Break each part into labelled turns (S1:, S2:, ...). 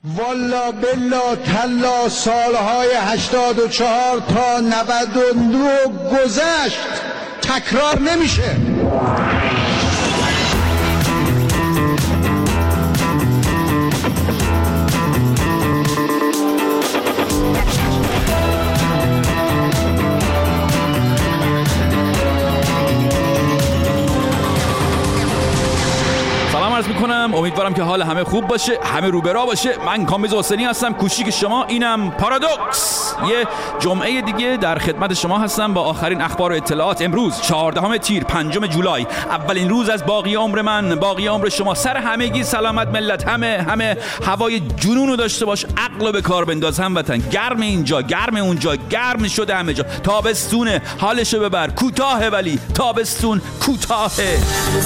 S1: والا بلا تلا سالهای 84 تا 99 گذشت، تکرار نمیشه.
S2: عرض میکنم امیدوارم که حال همه خوب باشه، همه رو به راه باشه. من کامبیز حسینی هستم، کوچیک شما، اینم پارادوکس. یه جمعه دیگه در خدمت شما هستم با آخرین اخبار و اطلاعات. امروز 14 تیر 5 جولای، اولین روز از باقی عمر من، باقی عمر شما. سر همگی سلامت ملت، همه هوای جنونو داشته باش، عقلو به کار بنداز هموطن. گرم اینجا، گرم اونجا، گرم شده همه جا. تابستونه، حالشو ببر. کوتاهه ولی تابستون کوتاهه.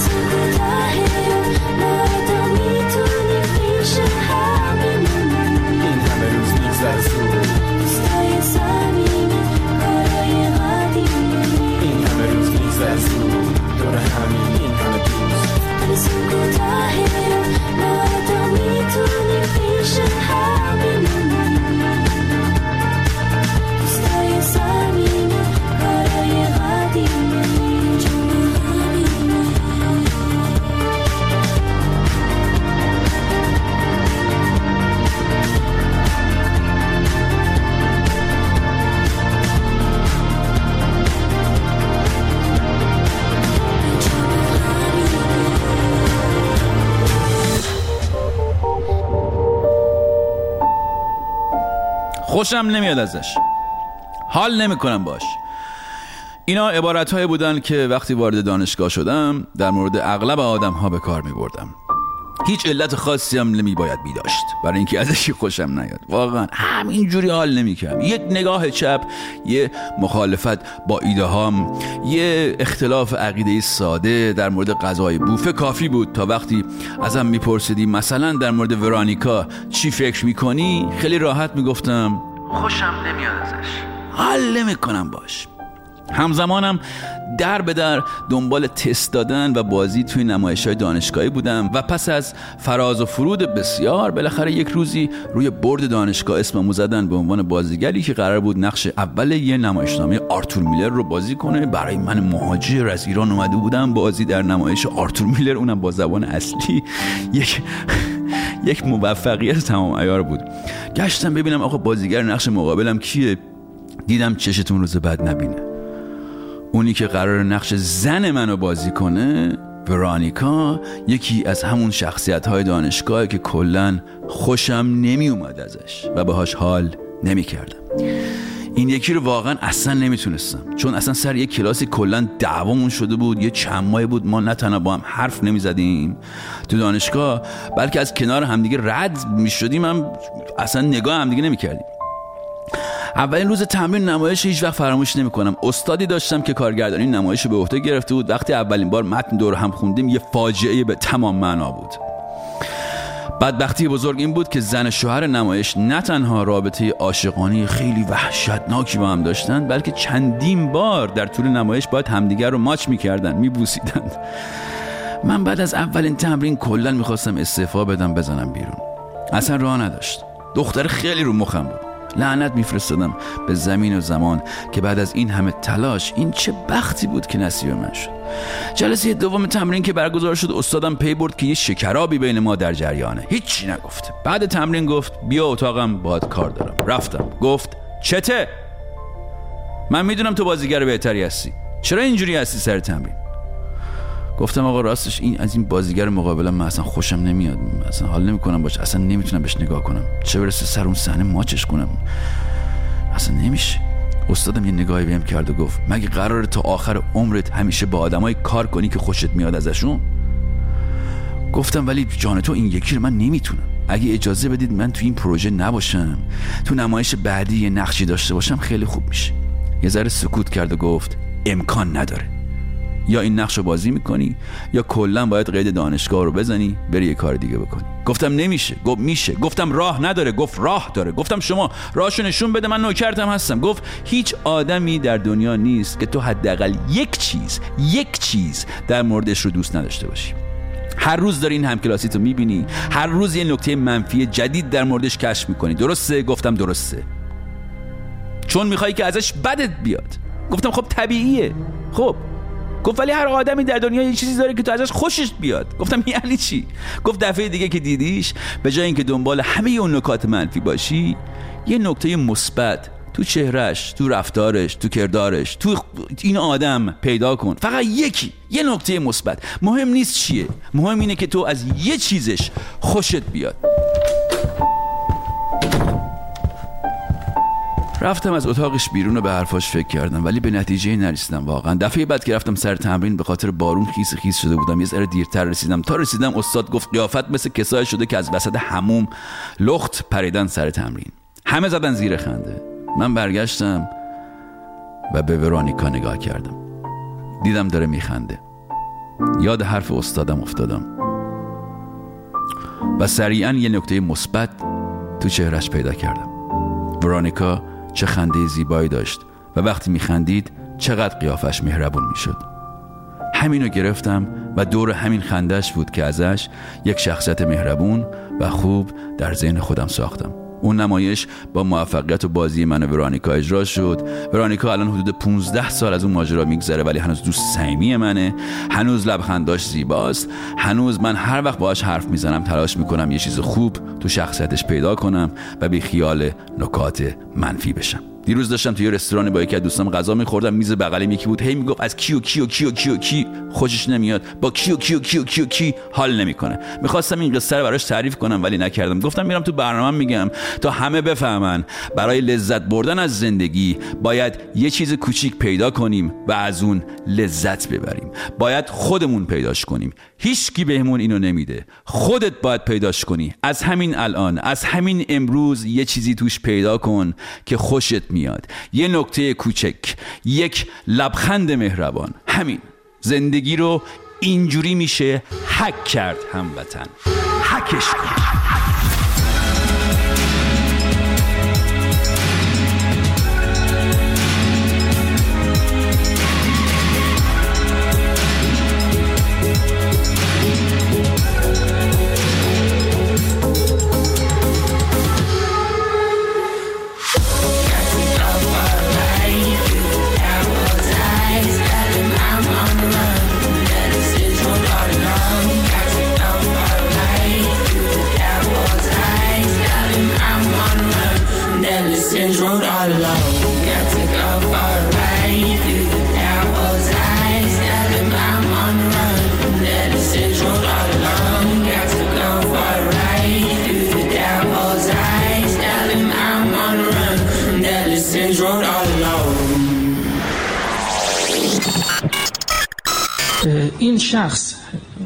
S2: خوشم نمیاد ازش، حال نمیکنم باش. اینا عبارت‌هایی بودن که وقتی وارد دانشگاه شدم در مورد اغلب آدم‌ها به کار می‌بردم. هیچ علت خاصی هم نمیباید می‌داشت برای اینکه ازش خوشم نیاد. واقعا همینجوری حال نمی‌کردم. یک نگاه چپ، یه مخالفت با ایده‌هام، یه اختلاف عقیده‌ای ساده در مورد غذای بوفه کافی بود تا وقتی ازم میپرسیدی مثلا در مورد ورانیکا چی فکر می‌کنی، خیلی راحت میگفتم خوشم نمیاد ازش، حال نمی‌کنم باش. همزمانم در به در دنبال تست دادن و بازی توی نمایش‌های دانشگاهی بودم و پس از فراز و فرود بسیار بالاخره یک روزی روی بورد دانشگاه اسممو زدن به عنوان بازیگری که قرار بود نقش اول یه نمایشنامه آرتور میلر رو بازی کنه. برای من مهاجر از ایران اومده بودم بازی در نمایش آرتور میلر، اونم با زبان اصلی. یک موفقیت تمام عیار بود. گشتم ببینم آقا بازیگر نقش مقابلم کیه. دیدم چشتون روز بعد نبینه. اونی که قرار نقش زن منو بازی کنه، ورانیکا، یکی از همون شخصیت‌های دانشگاهی که کلاً خوشم نمی اومد ازش و باهاش حال نمی کردم. این یکی رو واقعاً اصلا نمیتونستم، چون اصلا سر یک کلاسی کلاً دعوامون شده بود. یه چند ماه بود ما نه تنها با هم حرف نمی زدیم تو دانشگاه، بلکه از کنار همدیگه رد می شدیم، هم اصلا نگاه همدیگه نمی کردیم. اولین روز تمرین نمایش هیچ وقت فراموش نمی‌کنم. استادی داشتم که کارگردانی نمایش رو به عهده گرفته بود. وقتی اولین بار متن دور هم خوندیم یه فاجعه به تمام معنا بود. بدبختی بزرگ این بود که زن شوهر نمایش نه تنها رابطه عاشقانه خیلی وحشتناکی با هم داشتن، بلکه چندین بار در طول نمایش باید همدیگر رو ماچ می‌کردن، می‌بوسیدن. من بعد از اولین تمرین کلاً می‌خواستم استعفا بدم بزنم بیرون. اصلا راه نداشت. دختر خیلی رو مخم بود. لعنت میفرستادم به زمین و زمان که بعد از این همه تلاش این چه بختی بود که نصیب من شد. جلسه دوم تمرین که برگزار شد استادم پی برد که یه شکرابی بین ما در جریانه. هیچی نگفت. بعد تمرین گفت بیا اتاقم باهات کار دارم. رفتم. گفت چته؟ من میدونم تو بازیگر بهتری هستی، چرا اینجوری هستی سر تمرین؟ گفتم آقا راستش این از این بازیگر مقابلم من اصلا خوشم نمیاد، اصلا حال نمیکنم باشه، اصلا نمیتونم بهش نگاه کنم، چه برسه سر اون صحنه ماچش کنم، اصلا نمیشه. استادم یه نگاهی بهم کرد و گفت مگه قراره تا آخر عمرت همیشه با آدمای کار کنی که خوشت میاد ازشون؟ گفتم ولی جان تو این یکی رو من نمیتونم. اگه اجازه بدید من تو این پروژه نباشم، تو نمایش بعدی یه نقشی داشته باشم خیلی خوب میشه. یه ذره سکوت کرد و گفت امکان نداره. یا این نقش رو بازی میکنی یا کلا باید قید دانشگاه رو بزنی بری یه کار دیگه بکنی. گفتم نمیشه. گفت میشه. گفتم راه نداره. گفت راه داره. گفتم شما راهشو نشون بده، من نوکرتم هستم. گفت هیچ آدمی در دنیا نیست که تو حداقل یک چیز در موردش رو دوست نداشته باشی. هر روز داری این همکلاسیتو میبینی، هر روز یه نکته منفی جدید در موردش کشف میکنی. درسته؟ گفتم درسته، چون میخوای که ازش بدت بیاد. گفتم خب طبیعیه. خب گفت ولی هر آدمی در دنیا یه چیزی داره که تو ازش خوشش بیاد. گفتم یعنی چی؟ گفت دفعه دیگه که دیدیش به جای اینکه دنبال همه اون نکات منفی باشی، یه نکته مثبت تو چهرش، تو رفتارش، تو کردارش، تو این آدم پیدا کن. فقط یه نکته مثبت. مهم نیست چیه، مهم اینه که تو از یه چیزش خوشت بیاد. رفتم از اتاقش بیرون و به حرفاش فکر کردم، ولی به نتیجه نرسیدم. واقعا دفعه بعد که رفتم سر تمرین به خاطر بارون خیس شده بودم. یه ذره دیرتر رسیدم. تا رسیدم استاد گفت قیافت مثل کسایی شده که از وسط حموم لخت پریدن سر تمرین. همه زدن زیر خنده. من برگشتم و به ورونیکا نگاه کردم. دیدم داره میخنده. یاد حرف استادم افتادم و سریعا یه نکته مثبت تو چهرش پیدا کردم. ورونیکا چه خنده زیبایی داشت و وقتی میخندید چقدر قیافش مهربون میشد. همینو گرفتم و دور همین خندش بود که ازش یک شخصیت مهربون و خوب در ذهن خودم ساختم. اون نمایش با موفقیت و بازی من و ورونیکا اجرا شد. ورونیکا الان حدود 15 سال از اون ماجرا میگذره، ولی هنوز دوست صمیمی منه. هنوز لبخنداش زیباست. هنوز من هر وقت باهاش حرف میزنم تلاش میکنم یه چیز خوب تو شخصیتش پیدا کنم و بی خیال نکات منفی بشم. دیروز داشتم توی رستوران با یکی از دوستام غذا می‌خوردم. میز بغلم یکی بود، هی میگفت از کی خوشش نمیاد، با کی حال نمیکنه. می‌خواستم این قصه رو براش تعریف کنم ولی نکردم. گفتم میرم تو برنامه‌ام میگم تا همه بفهمن برای لذت بردن از زندگی باید یه چیز کوچیک پیدا کنیم و از اون لذت ببریم. باید خودمون پیداش کنیم. هیچکی بهمون اینو نمیده. خودت باید پیداش کنی. از همین الان، از همین امروز یه چیزی توش پیدا کن که خوشت میاد. یه نکته کوچک، یک لبخند مهربان. همین زندگی رو اینجوری میشه هک کرد هموطن. هکش کن.
S3: این شخص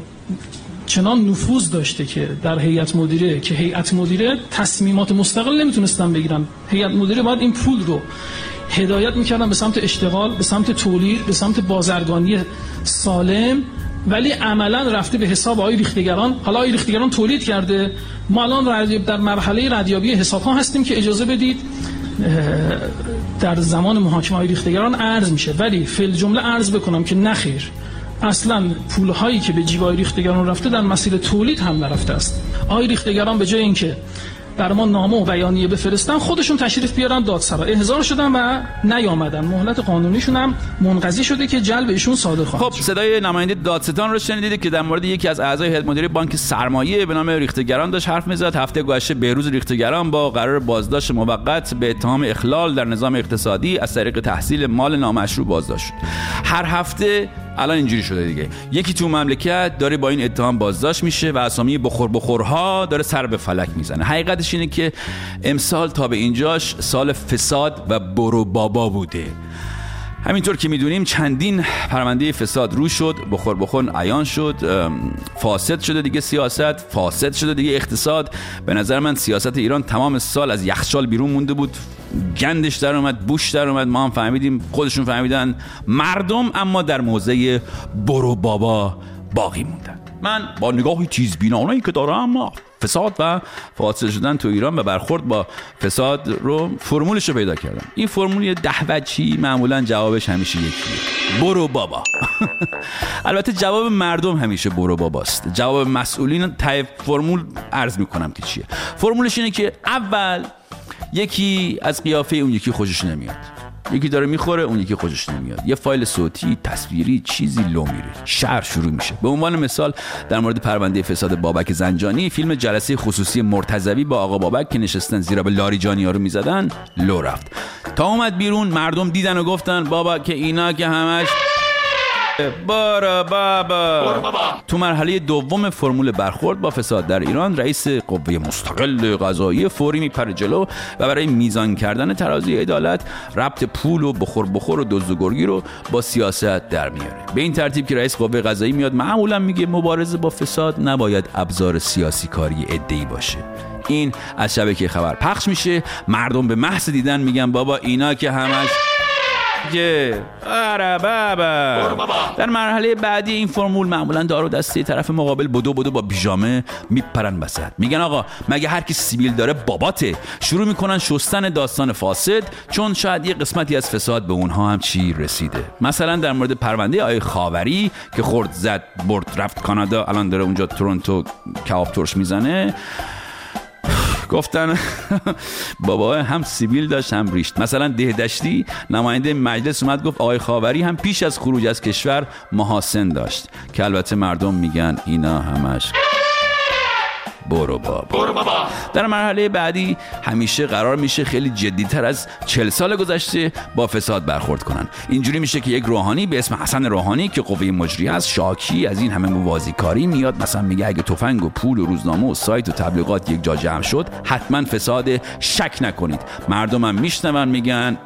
S3: چنان نفوذ داشته که در هیئت مدیره که هیئت مدیره تصمیمات مستقل نمیتونستن بگیرن. هیئت مدیره باید این پول رو هدایت میکردن به سمت اشتغال، به سمت تولید، به سمت بازرگانی سالم، ولی عملا رفته به حساب آقای ریختگران. حالا آقای ریختگران تولید کرده، ما الان در مرحله ردیابی حساب‌ها هستیم که اجازه بدید در زمان محاکمه آقای ریختگران عرض میشه، ولی فی الجمله عرض بکنم که نخیر، اصلا پولهایی که به جیب آقای ریختگران رفته در مسیر تولید هم نرفته است. آقای ریختگران به جای اینکه بر ما نامه و بیانیه بفرستن، خودشون تشریف بیارن دادسرا، احضار شدن و نیامدن. مهلت قانونیشون هم منقضی شده که جلب ایشون صادر خواهد شد.
S2: خب صدای نماینده دادستان رو شنیدید که در مورد یکی از اعضای هیئت مدیره بانک سرمایه به نام ریختگران داشت حرف میزد. هفته گذشته بهروز ریختگران با قرار بازداشت موقت به اتهام اخلال در نظام اقتصادی از طریق تحصیل مال نامشروع بازداشت شد. هر هفته الان اینجوری شده دیگه، یکی تو مملکت داره با این اتهام بازداشت میشه و اسامی بخورها داره سر به فلک میزنه. حقیقتش اینه که امسال تا به اینجاش سال فساد و برو بابا بوده. همینطور که میدونیم چندین پرونده فساد رو شد، بخور عیان شد، فاسد شده دیگه سیاست، فاسد شده دیگه اقتصاد. به نظر من سیاست ایران تمام سال از یخچال بیرون مونده بود، گندش در اومد، بوش در اومد، ما هم فهمیدیم، خودشون فهمیدن، مردم اما در موضع برو بابا باقی موندن. من با نگاهی تیزبینانه‌ای که دارم فساد و فاصله شدن تو ایران و برخورد با فساد رو فرمولش رو پیدا کردم. این فرمول یه 10 وجهی معمولا جوابش همیشه یکیه: برو بابا. البته جواب مردم همیشه برو باباست. جواب مسئولین ته فرمول عرض میکنم که چیه. فرمولش اینه که اول یکی از قیافه اون یکی خوشش نمیاد، یکی داره میخوره اون یکی خوشش نمیاد، یه فایل صوتی تصویری چیزی لو میره، شهر شروع میشه. به عنوان مثال در مورد پرونده فساد بابک زنجانی، فیلم جلسه خصوصی مرتضوی با آقا بابک که نشستن زیرا به لاریجانی‌ها رو میزدن لو رفت. تا اومد بیرون مردم دیدن و گفتن بابا که اینا که همش برو بابا. تو مرحله دوم فرمول برخورد با فساد در ایران، رئیس قوه مستقل قضاییه فوری میپره جلو و برای میزان کردن ترازوی عدالت ربط پول و بخور و دزد و گرگی رو با سیاست در میاره. به این ترتیب که رئیس قوه قضاییه میاد معمولا میگه مبارزه با فساد نباید ابزار سیاسی کاری عده‌ای باشه. این از شبکه خبر پخش میشه، مردم به محض دیدن میگن بابا اینا که همش آره بابا. در مرحله بعدی این فرمول معمولا دارو دسته طرف مقابل بدو با پیژامه میپرن وسط، میگن آقا مگه هر کی سیبیل داره باباته. شروع میکنن شستن داستان فاسد، چون شاید یه قسمتی از فساد به اونها هم چی رسیده. مثلا در مورد پرونده آقای خاوری که خورد زد برد رفت کانادا، الان داره اونجا تورنتو کباب ترش میزنه، گفتن بابا هم سیبیل داشت هم ریشت. مثلا دهدشتی نماینده مجلس اومد گفت آقای خاوری هم پیش از خروج از کشور محاسن داشت، که البته مردم میگن اینا همش برو بابا. در مرحله بعدی همیشه قرار میشه خیلی جدی‌تر از 40 سال گذشته با فساد برخورد کنن. اینجوری میشه که یک روحانی به اسم حسن روحانی که قوه مجریه است، شاکی از این همه موازی کاری، میاد مثلا میگه اگه تفنگ و پول و روزنامه و سایت و تبلیغات یک جا جمع شد حتما فساد، شک نکنید. مردم هم میشنون میگن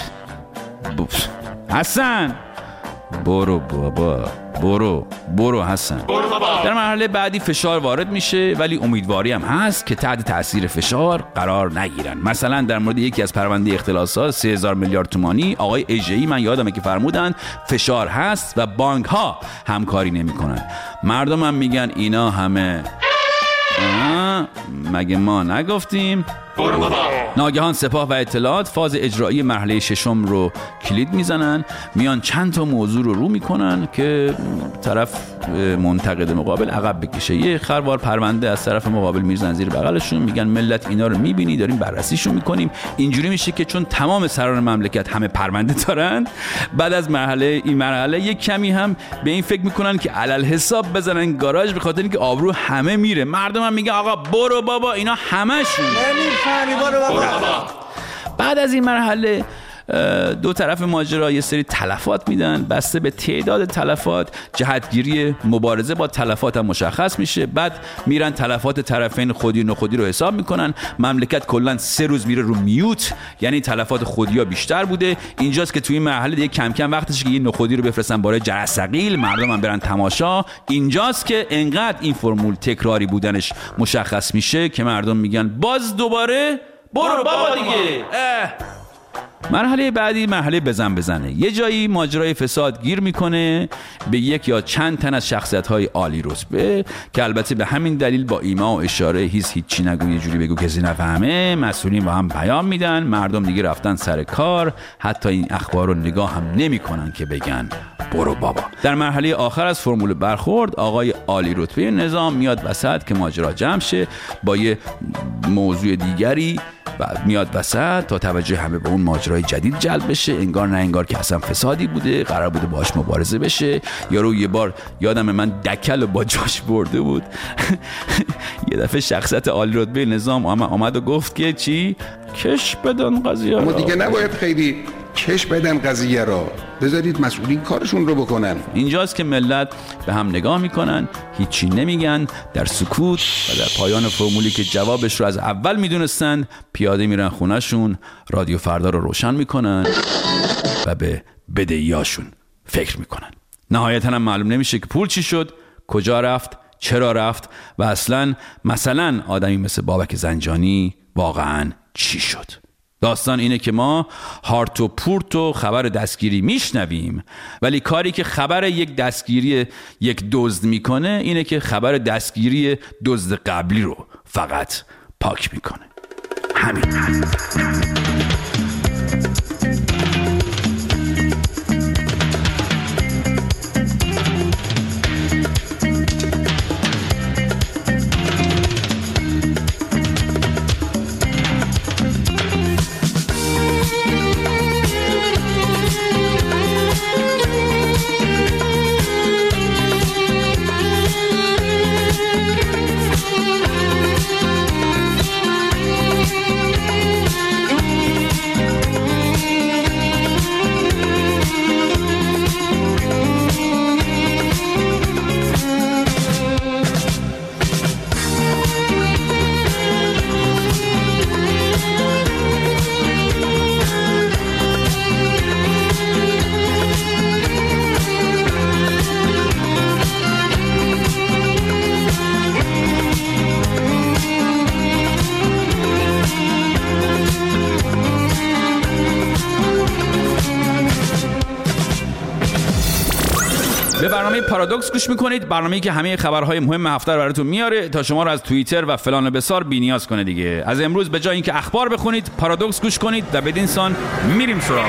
S2: حسن برو بابا، برو حسن. در مرحله بعدی فشار وارد میشه، ولی امیدواری هم هست که تحت تاثیر فشار قرار نگیرن. مثلا در مورد یکی از پرونده اختلاسات 3000 میلیارد تومانی آقای ایجه‌ای من یادمه که فرمودن فشار هست و بانک ها همکاری نمیکنن. مردم هم میگن اینا همه مگه ما نگفتیم؟ ناگهان سپاه و اطلاعات فاز اجرایی مرحله ششم رو کلید میزنن، میان چند تا موضوع رو میکنن که طرف منتقد مقابل عقب بکشه. یه خروار پرونده از طرف مقابل میزنن زیر بغلشون، میگن ملت اینا رو میبینی داریم بررسیشون میکنیم. اینجوری میشه که چون تمام سران مملکت همه پرونده دارن، بعد از این مرحله یک کمی هم به این فکر میکنن که علل حساب بزنن گاراژ، به خاطر اینکه آبرو همه میره. مردم هم میگه آقا برو بابا اینا همشون. بعد از این مرحله دو طرف ماجرا یه سری تلفات میدن، بسته به تعداد تلفات جهتگیری مبارزه با تلفات هم مشخص میشه. بعد میرن تلفات طرفین خودی و نخودی رو حساب میکنن. مملکت کلا 3 روز میره رو میوت، یعنی تلفات خودی ها بیشتر بوده. اینجاست که توی این مرحله دیگه کم کم وقتشه که این نخودی رو بفرستن برای جرثقیل، مردم هم برن تماشا. اینجاست که انقدر این فرمول تکراری بودنش مشخص میشه که مردم میگن باز دوباره برو بابا دیگه. مرحله بعدی مرحله بزنه. یه جایی ماجرای فساد گیر میکنه به یک یا چند تن از شخصیت‌های عالی رتبه که البته به همین دلیل با ایما و اشاره هیچی نگو یه جوری بگو کسی نفهمه، مسئولین با هم پیام میدن، مردم دیگه رفتن سر کار، حتی این اخبار رو نگاه هم نمیکنن که بگن برو بابا. در مرحله آخر از فرمول برخورد آقای عالی رتبه نظام میاد وسط که ماجرا جمع شه با یه موضوع دیگری و میاد وسط تا توجه همه به اون ماجرای جدید جلب بشه. انگار نه انگار که اصلا فسادی بوده، قرار بوده باهاش مبارزه بشه. یارو یه بار یادم من دکل با جاش برده بود یه دفعه شخصیت عالی رتبه نظام آمد و گفت که چی؟ کش بدن قضیه
S4: ما دیگه نباید خیلی کش بدن قضیه را، بذارید مسئولین کارشون رو بکنن.
S2: اینجاست که ملت به هم نگاه میکنن، هیچی نمیگن، در سکوت و در پایان فرمولی که جوابش رو از اول میدونستن پیاده میرن خونهشون، رادیو فردا رو روشن میکنن و به بدهیاشون فکر میکنن. نهایتاً هم معلوم نمیشه که پول چی شد، کجا رفت، چرا رفت و اصلاً مثلا آدمی مثل بابک زنجانی واقعاً چی شد. داستان اینه که ما هارت و پورت و خبر دستگیری میشنویم، ولی کاری که خبر یک دستگیری یک دزد میکنه اینه که خبر دستگیری دزد قبلی رو فقط پاک میکنه. همین. به برنامه پارادوکس گوش میکنید، برنامه‌ای که همه خبرهای مهم هفته رو براتون میاره تا شما رو از توییتر و فلان و بسار بی‌نیاز کنه دیگه. از امروز به جای اینکه اخبار بخونید، پارادوکس گوش کنید و بدین سان میریم سراغ.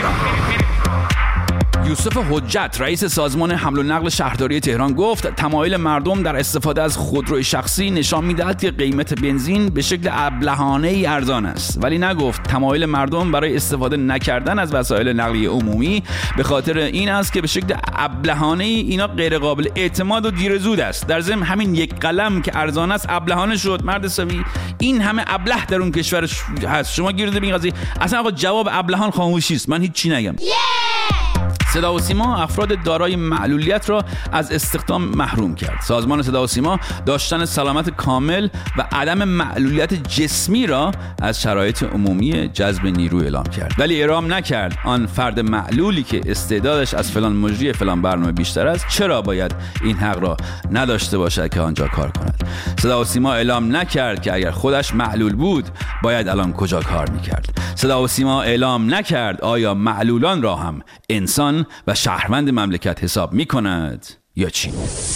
S2: یوسف حجت رئیس سازمان حمل و نقل شهرداری تهران گفت تمایل مردم در استفاده از خودروی شخصی نشان می‌دهد که قیمت بنزین به شکل ابلهانه‌ای ارزان است، ولی نگفت تمایل مردم برای استفاده نکردن از وسایل نقلیه عمومی به خاطر این است که به شکل ابلهانه‌ای اینا غیر قابل اعتماد و دیر زود است. در ضمن همین یک قلم که ارزان است ابلهانه شد. مرد سوی، این همه ابله در اون کشور هست، شما گیر به این قضیه. اصلا آقا جواب ابلهان خاموشی است. من هیچ چی نگم. صدا و سیما افراد دارای معلولیت را از استخدام محروم کرد. سازمان صدا و سیما داشتن سلامت کامل و عدم معلولیت جسمی را از شرایط عمومی جذب نیرو اعلام کرد، ولی اعلام نکرد آن فرد معلولی که استعدادش از فلان مجری فلان برنامه بیشتر است چرا باید این حق را نداشته باشد که آنجا کار کند. صدا و سیما اعلام نکرد که اگر خودش معلول بود باید الان کجا کار میکرد. صدا و سیما اعلام نکرد آیا معلولان را هم انسان و شهروند مملکت حساب میکند یا چی؟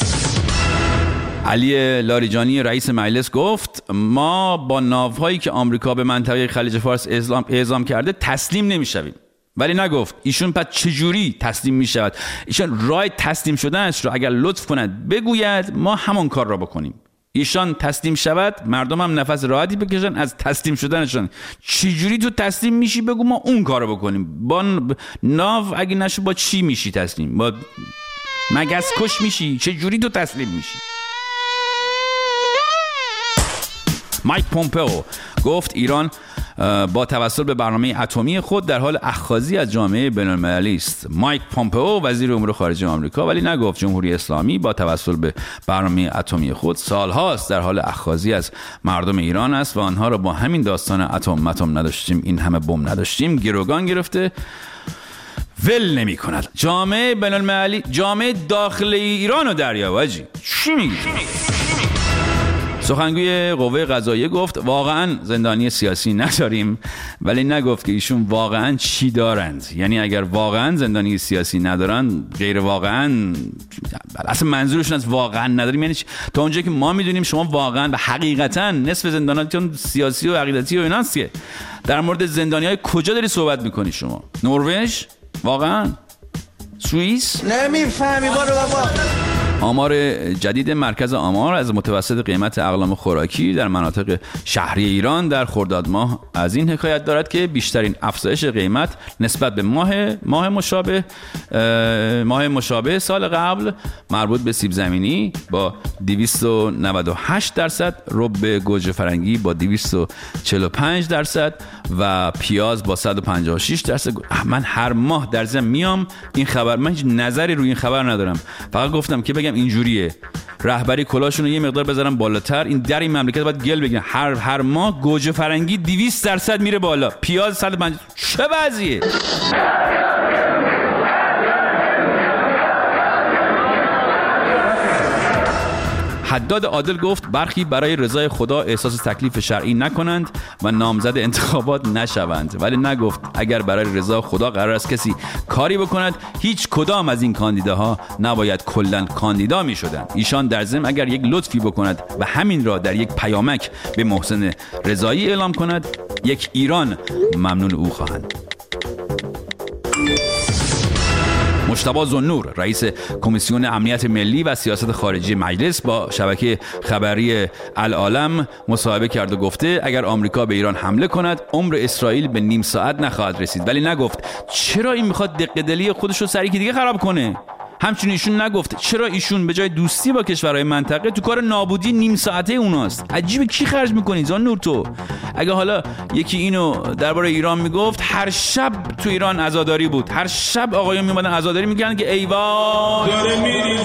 S2: علی لاریجانی رئیس مجلس گفت ما با ناوهایی که آمریکا به منطقه خلیج فارس اعزام کرده تسلیم نمیشویم، ولی نگفت ایشون پس چجوری تسلیم میشود. ایشون راه تسلیم شدنش رو اگر لطف کند بگوید ما همون کار را بکنیم. ایشان تسلیم شود مردم هم نفس راحتی بکشن از تسلیم شدنشان. چجوری تو تسلیم میشی بگو ما اون کارو بکنیم. با ناو اگه نشه با چی میشی تسلیم؟ با مگس کش میشی؟ چجوری تو تسلیم میشی؟ مایک پومپئو گفت ایران با توسل به برنامه اتمی خود در حال اخاذی از جامعه بین‌المللی است. مایک پومپئو وزیر امور خارجه آمریکا، ولی نگفت جمهوری اسلامی با توسل به برنامه اتمی خود سالهاست در حال اخاذی از مردم ایران است و آنها را با همین داستان اتم نداشتیم، این همه بم نداشتیم گروگان گرفته ول نمی کند. جامعه بین‌المللی، جامعه داخلی ایران و دریاوجی چی میگی؟ سخنگوی قوه قضاییه گفت واقعا زندانی سیاسی نداریم، ولی نگفت که ایشون واقعا چی دارند. یعنی اگر واقعا زندانی سیاسی ندارن، غیر واقعا، اصلا منظورشون از واقعا نداریم یعنی تا اونجایی که ما میدونیم شما واقعا و حقیقتا نصف زنداناتون سیاسی و عقیدتی و ایناست که در مورد زندانیای کجا داری صحبت میکنی شما؟ نروژ؟ واقعا؟ سوئیس؟
S5: نمیفهمی برو بابا.
S2: آمار جدید مرکز آمار از متوسط قیمت اقلام خوراکی در مناطق شهری ایران در خرداد ماه از این حکایت دارد که بیشترین افزایش قیمت نسبت به ماه مشابه سال قبل مربوط به سیب زمینی با 298%، رب گوجه فرنگی با 245% و پیاز با 156%. من هر ماه در ضمن میام این خبر، من هیچ نظری روی این خبر ندارم، فقط گفتم که بگم اینجوریه. رهبری کلاشون رو یه مقدار بذارم بالاتر، این در این مملکت باید گل بگیرن. هر ماه گوجه فرنگی 200% میره بالا، پیاز 150. چه وضعیه؟ حداد عادل گفت برخی برای رضای خدا احساس تکلیف شرعی نکنند و نامزد انتخابات نشوند، ولی نگفت اگر برای رضا خدا قرار است کسی کاری بکند هیچ کدام از این کاندیداها نباید کلاً کاندیدا می شدند. ایشان در ضمن اگر یک لطفی بکند و همین را در یک پیامک به محسن رضایی اعلام کند، یک ایران ممنون او خواهند. مجتبی ذوالنور رئیس کمیسیون امنیت ملی و سیاست خارجی مجلس با شبکه خبری العالم مصاحبه کرد و گفته اگر آمریکا به ایران حمله کند عمر اسرائیل به نیم ساعت نخواهد رسید، ولی نگفت چرا این میخواد دقدلی خودش رو سر یکی دیگه خراب کنه. همچنین ایشون نگفت چرا ایشون به جای دوستی با کشورهای منطقه تو کار نابودی نیم ساعته اوناست. عجیبه کی خرج میکنی ذوالنور تو؟ اگه حالا یکی اینو درباره ایران میگفت، هر شب تو ایران عزاداری بود، هر شب آقایون میومدن عزاداری میکردن که ای وای داره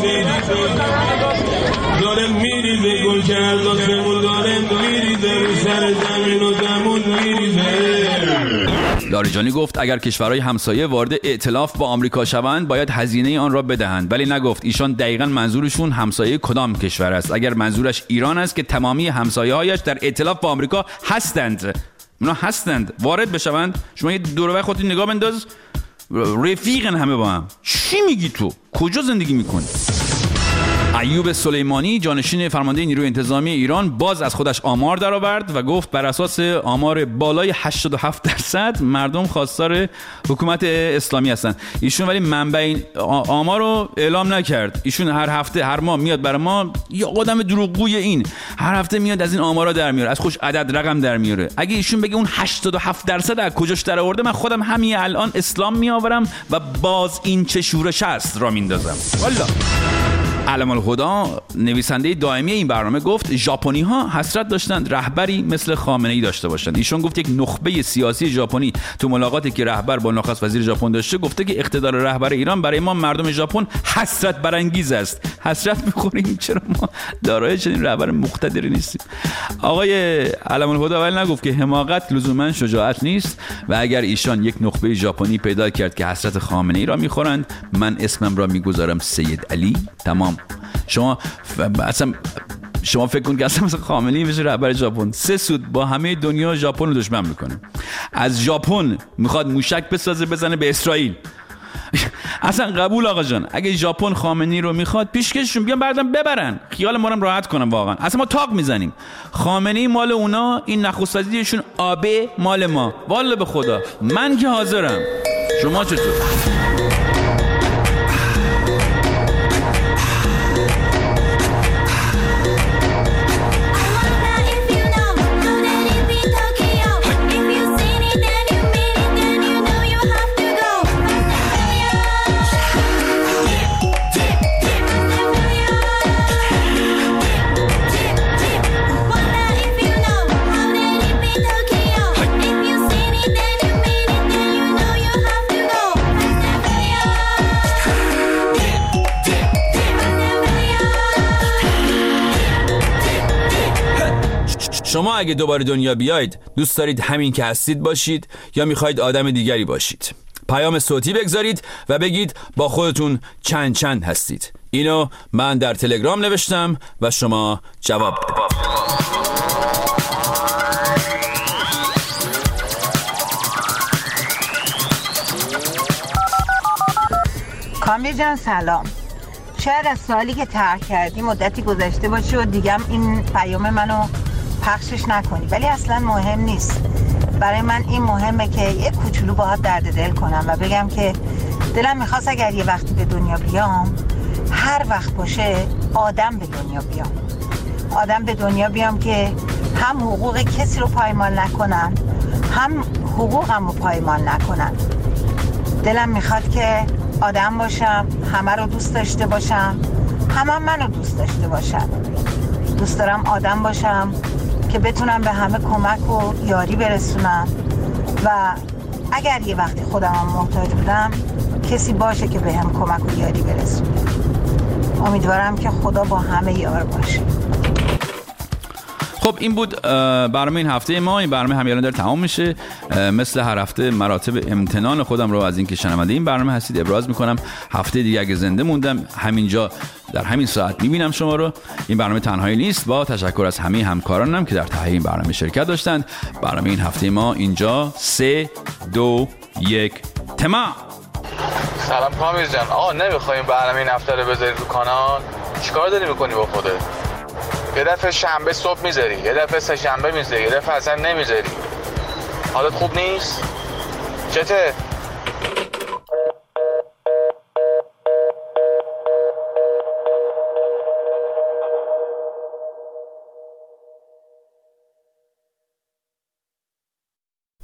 S2: میریزه گل کرد آسمون داره میریزه رو سر زمین و زمون میریزه. لاریجانی گفت اگر کشورهای همسایه وارد ائتلاف با آمریکا شوند باید هزینه آن را بدهند، ولی نگفت ایشان دقیقاً منظورشون همسایه کدام کشور است. اگر منظورش ایران است که تمامی همسایه‌هایش در ائتلاف با آمریکا هستند، اونا هستند وارد بشوند، شما یه دور و خودت نگاه بنداز، رفیقن همه با هم. چی میگی تو؟ کجا زندگی میکنی؟ ایوب سلیمانی جانشین فرمانده نیروی انتظامی ایران باز از خودش آمار درآورد و گفت بر اساس آمار بالای 87% مردم خواستار حکومت اسلامی هستند. ایشون ولی منبع این آمار رو اعلام نکرد. ایشون هر هفته هر ماه میاد برای ما یه آدم دروغگوی این هر هفته میاد از این آمارا در میاره، از خوش عدد رقم در میاره. اگه ایشون بگه اون 87% از کجاش در آورده، من خودم همین الان اسلام میآورم و باز این چه شورش است را میندازم. والله علم الهدا نویسنده دائمی این برنامه گفت ژاپنی ها حسرت داشتند رهبری مثل خامنه‌ای داشته باشند. ایشون گفت یک نخبه سیاسی ژاپنی تو ملاقاتی که رهبر با نخست وزیر ژاپن داشته گفته که اقتدار رهبر ایران برای ما مردم ژاپن حسرت برانگیز است. حسرت می‌خوریم چرا ما دارای چنین رهبر مقتدری نیستیم. آقای علم الهدا ولی نگفت که حماقت لزوما شجاعت نیست و اگر ایشان یک نخبه ژاپنی پیدا کرد که حسرت خامنه‌ای را می‌خورند، من اسمم را می‌گذارم سید علی. تمام. شما فکر کن که اصلا مثل خامنه‌ای بشه رهبر ژاپن، 3 سود با همه دنیا ژاپن رو دشمن میکنه. از ژاپن میخواد موشک بسازه بزنه به اسرائیل. اصلا قبول آقا جان، اگه ژاپن خامنه‌ای رو میخواد پیشکششون بیان بردن ببرن، خیال ما رو راحت کنم. واقعا اصلا ما تاق میزنیم. خامنه‌ای مال اونا، این نخست وزیرشون آبه مال ما. والله به خدا من که حاضرم. شما چطور؟ شما اگه دوباره دنیا بیاید دوست دارید همین که هستید باشید یا میخواید آدم دیگری باشید؟ پیام صوتی بگذارید و بگید با خودتون چند هستید. اینو من در تلگرام نوشتم و شما جواب بدید.
S5: کامبی جان سلام. شاید از سوالی که طرح کردی مدتی گذشته باشه و دیگه این پیام منو پخشش نکنی، ولی اصلا مهم نیست. برای من این مهمه که یک کوچولو باهات درد دل کنم و بگم که دلم میخواست اگر یه وقتی به دنیا بیام، هر وقت باشه آدم به دنیا بیام. آدم به دنیا بیام که هم حقوق کسی رو پایمال نکنن، هم حقوقم رو پایمال نکنن. دلم میخواد که آدم باشم، همه رو دوست داشته باشم، همه منو دوست داشته باشم. دوست دارم آدم باشم که بتونم به همه کمک و یاری برسونم و اگر یه وقتی خودم محتاج بودم کسی باشه که به هم کمک و یاری برسونه. امیدوارم که خدا با همه یار باشه.
S2: خب این بود برنامه این هفته ما. این برنامه همین الان داره تمام میشه. مثل هر هفته مراتب امتنان خودم رو از اینکه شنونده این برنامه هستید ابراز میکنم. هفته دیگه اگه زنده موندم همینجا در همین ساعت میبینم شما رو. این برنامه تنهایی نیست، با تشکر از همه همکارانم که در تهیه این برنامه شرکت داشتند. برنامه این هفته ما اینجا 3 2 1 تمام.
S6: سلام کامیز جان. آقا نمیخوایم برنامه این هفته رو بذاری رو کانال؟ چیکار داری میکنی با خودت؟ یه دفعه شنبه صبح میذاری، یه دفعه سه شنبه میذاری، یه دفعه اصلا نمیذاری. حالت خوب نیست؟ چته؟